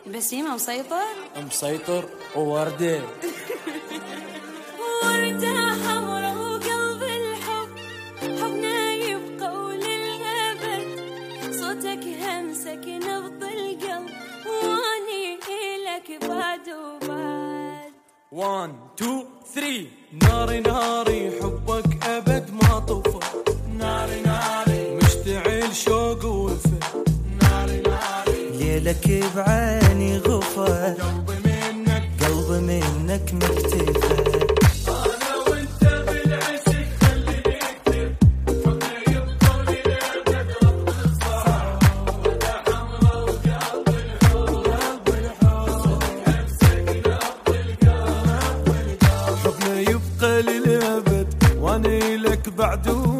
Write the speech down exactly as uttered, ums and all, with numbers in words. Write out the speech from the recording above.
بسيمة مسيطر مسيطر ووردة وردة حمرا وقلب الحب حبنا يبقى وللأبد صوتك همسك نبض القلب واني إلك بعد وبعد وان تو ثري ناري ناري حبك أبد ما طفى ناري ناري مشتعل شوق ووفى ناري ناري ليلك بعيني غفى قلبي منك قلبي منك مكتفى أنا وأنت بالعشق خليني أكتب حبنا يبقى وللأبد رب الصار وردة حمرا وقلب الحب صوتك همسك نبض القلب حبنا يبقى للأبد وأنا لك بعد